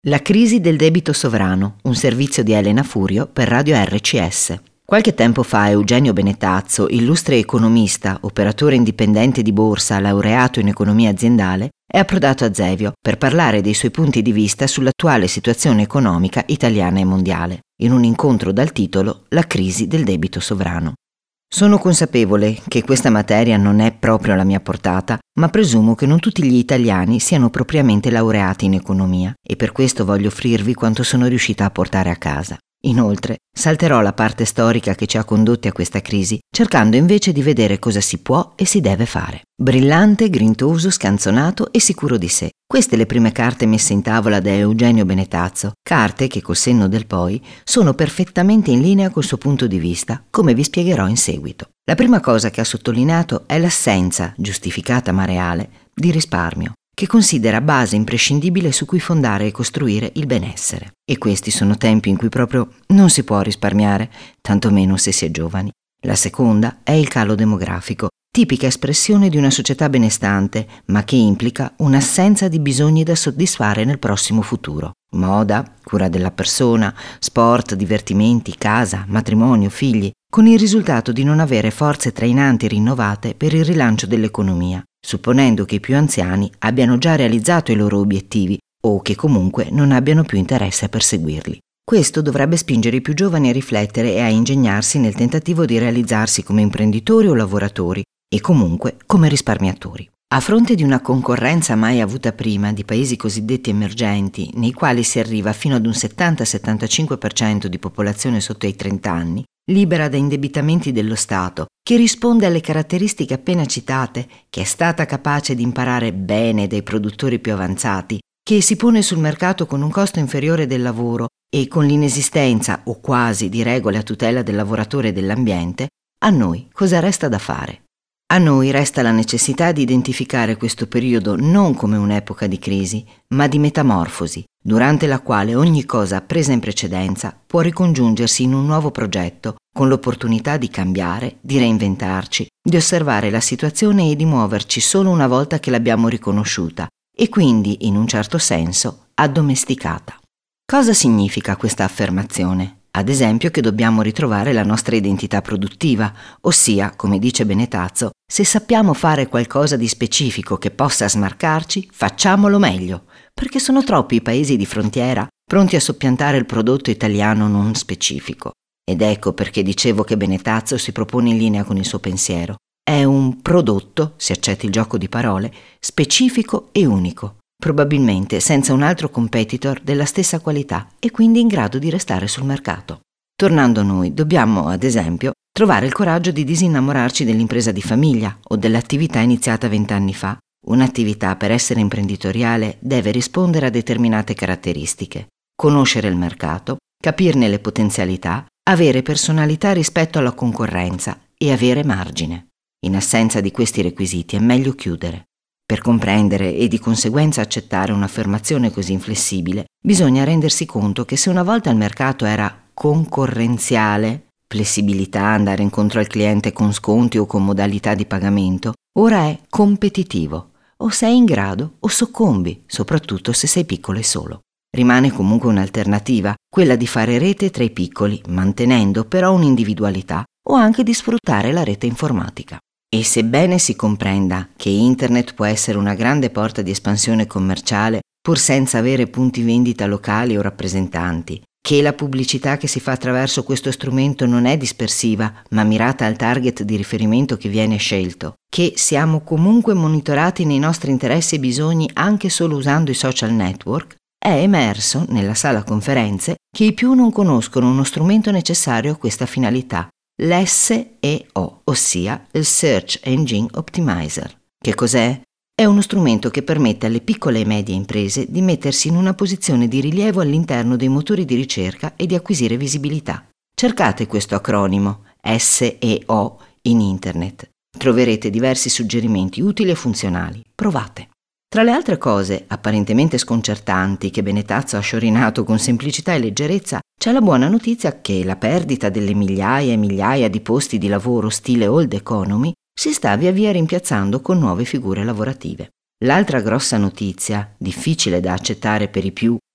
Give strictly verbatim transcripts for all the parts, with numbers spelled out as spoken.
La crisi del debito sovrano, un servizio di Elena Furio per Radio R C S. Qualche tempo fa Eugenio Benetazzo, illustre economista, operatore indipendente di borsa, laureato in economia aziendale, è approdato a Zevio per parlare dei suoi punti di vista sull'attuale situazione economica italiana e mondiale, in un incontro dal titolo La crisi del debito sovrano. Sono consapevole che questa materia non è proprio alla mia portata, ma presumo che non tutti gli italiani siano propriamente laureati in economia e per questo voglio offrirvi quanto sono riuscita a portare a casa. Inoltre, salterò la parte storica che ci ha condotti a questa crisi, cercando invece di vedere cosa si può e si deve fare. Brillante, grintoso, scanzonato e sicuro di sé. Queste le prime carte messe in tavola da Eugenio Benetazzo, carte che col senno del poi sono perfettamente in linea col suo punto di vista, come vi spiegherò in seguito. La prima cosa che ha sottolineato è l'assenza, giustificata ma reale, di risparmio, che considera base imprescindibile su cui fondare e costruire il benessere. E questi sono tempi in cui proprio non si può risparmiare, tantomeno se si è giovani. La seconda è il calo demografico, tipica espressione di una società benestante, ma che implica un'assenza di bisogni da soddisfare nel prossimo futuro. Moda, cura della persona, sport, divertimenti, casa, matrimonio, figli, con il risultato di non avere forze trainanti rinnovate per il rilancio dell'economia, supponendo che i più anziani abbiano già realizzato i loro obiettivi o che comunque non abbiano più interesse a perseguirli. Questo dovrebbe spingere i più giovani a riflettere e a ingegnarsi nel tentativo di realizzarsi come imprenditori o lavoratori e comunque come risparmiatori. A fronte di una concorrenza mai avuta prima di paesi cosiddetti emergenti, nei quali si arriva fino ad un settanta settantacinque per cento di popolazione sotto ai trenta anni, libera da indebitamenti dello Stato, che risponde alle caratteristiche appena citate, che è stata capace di imparare bene dai produttori più avanzati, che si pone sul mercato con un costo inferiore del lavoro e con l'inesistenza o quasi di regole a tutela del lavoratore e dell'ambiente, a noi cosa resta da fare? A noi resta la necessità di identificare questo periodo non come un'epoca di crisi, ma di metamorfosi, durante la quale ogni cosa presa in precedenza può ricongiungersi in un nuovo progetto, con l'opportunità di cambiare, di reinventarci, di osservare la situazione e di muoverci solo una volta che l'abbiamo riconosciuta e quindi, in un certo senso, addomesticata. Cosa significa questa affermazione? Ad esempio che dobbiamo ritrovare la nostra identità produttiva, ossia, come dice Benetazzo, se sappiamo fare qualcosa di specifico che possa smarcarci, facciamolo meglio, perché sono troppi i paesi di frontiera pronti a soppiantare il prodotto italiano non specifico. Ed ecco perché dicevo che Benetazzo si propone in linea con il suo pensiero. È un prodotto, se accetti il gioco di parole, specifico e unico, probabilmente senza un altro competitor della stessa qualità e quindi in grado di restare sul mercato. Tornando a noi, dobbiamo, ad esempio, trovare il coraggio di disinnamorarci dell'impresa di famiglia o dell'attività iniziata vent'anni fa. Un'attività, per essere imprenditoriale, deve rispondere a determinate caratteristiche: conoscere il mercato, capirne le potenzialità, avere personalità rispetto alla concorrenza e avere margine. In assenza di questi requisiti è meglio chiudere. Per comprendere e di conseguenza accettare un'affermazione così inflessibile, bisogna rendersi conto che se una volta il mercato era concorrenziale, flessibilità, andare incontro al cliente con sconti o con modalità di pagamento, ora è competitivo. O sei in grado o soccombi, soprattutto se sei piccolo e solo. Rimane comunque un'alternativa, quella di fare rete tra i piccoli, mantenendo però un'individualità, o anche di sfruttare la rete informatica. E sebbene si comprenda che Internet può essere una grande porta di espansione commerciale, pur senza avere punti vendita locali o rappresentanti, che la pubblicità che si fa attraverso questo strumento non è dispersiva, ma mirata al target di riferimento che viene scelto, che siamo comunque monitorati nei nostri interessi e bisogni anche solo usando i social network, è emerso nella sala conferenze che i più non conoscono uno strumento necessario a questa finalità, l'S E O, ossia il Search Engine Optimizer. Che cos'è? È uno strumento che permette alle piccole e medie imprese di mettersi in una posizione di rilievo all'interno dei motori di ricerca e di acquisire visibilità. Cercate questo acronimo S E O in internet. Troverete diversi suggerimenti utili e funzionali. Provate. Tra le altre cose apparentemente sconcertanti che Benetazzo ha sciorinato con semplicità e leggerezza, c'è la buona notizia che la perdita delle migliaia e migliaia di posti di lavoro stile old economy si sta via via rimpiazzando con nuove figure lavorative. L'altra grossa notizia, difficile da accettare per i più,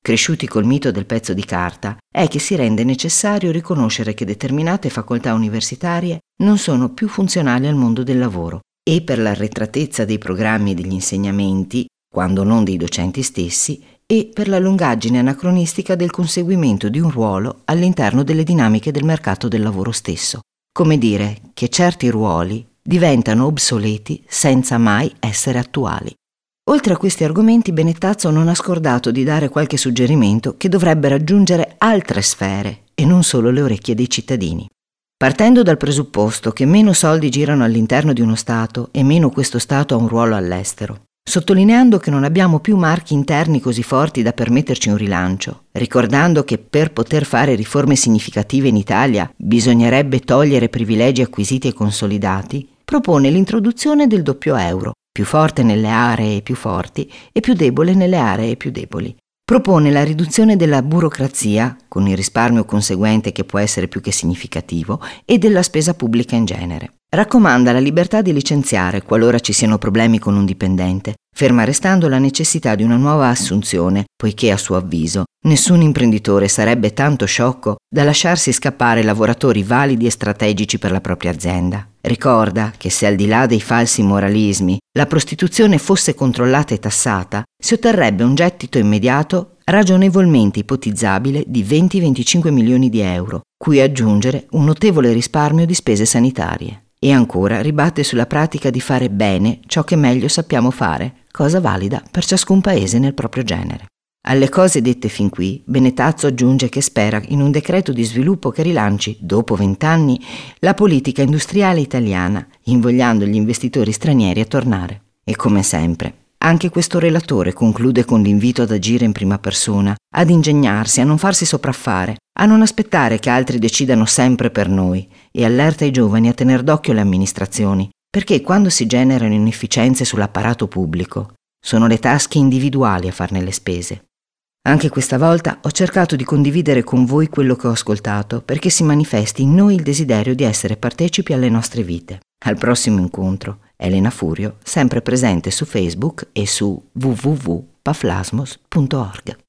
cresciuti col mito del pezzo di carta, è che si rende necessario riconoscere che determinate facoltà universitarie non sono più funzionali al mondo del lavoro e per l'arretratezza dei programmi e degli insegnamenti, quando non dei docenti stessi, e per la lungaggine anacronistica del conseguimento di un ruolo all'interno delle dinamiche del mercato del lavoro stesso. Come dire che certi ruoli diventano obsoleti senza mai essere attuali. Oltre a questi argomenti, Benettazzo non ha scordato di dare qualche suggerimento che dovrebbe raggiungere altre sfere e non solo le orecchie dei cittadini. Partendo dal presupposto che meno soldi girano all'interno di uno Stato e meno questo Stato ha un ruolo all'estero, sottolineando che non abbiamo più marchi interni così forti da permetterci un rilancio, ricordando che per poter fare riforme significative in Italia bisognerebbe togliere privilegi acquisiti e consolidati, propone l'introduzione del doppio euro, più forte nelle aree più forti e più debole nelle aree più deboli. Propone la riduzione della burocrazia, con il risparmio conseguente che può essere più che significativo, e della spesa pubblica in genere. Raccomanda la libertà di licenziare qualora ci siano problemi con un dipendente, ferma restando la necessità di una nuova assunzione, poiché a suo avviso nessun imprenditore sarebbe tanto sciocco da lasciarsi scappare lavoratori validi e strategici per la propria azienda. Ricorda che se al di là dei falsi moralismi la prostituzione fosse controllata e tassata, si otterrebbe un gettito immediato ragionevolmente ipotizzabile di venti venticinque milioni di euro, cui aggiungere un notevole risparmio di spese sanitarie. E ancora ribatte sulla pratica di fare bene ciò che meglio sappiamo fare, cosa valida per ciascun paese nel proprio genere. Alle cose dette fin qui, Benettazzo aggiunge che spera in un decreto di sviluppo che rilanci, dopo vent'anni, la politica industriale italiana, invogliando gli investitori stranieri a tornare. E come sempre, anche questo relatore conclude con l'invito ad agire in prima persona, ad ingegnarsi, a non farsi sopraffare, a non aspettare che altri decidano sempre per noi e allerta i giovani a tener d'occhio le amministrazioni, perché quando si generano inefficienze sull'apparato pubblico, sono le tasche individuali a farne le spese. Anche questa volta ho cercato di condividere con voi quello che ho ascoltato perché si manifesti in noi il desiderio di essere partecipi alle nostre vite. Al prossimo incontro, Elena Furio, sempre presente su Facebook e su w w w punto paflasmos punto org.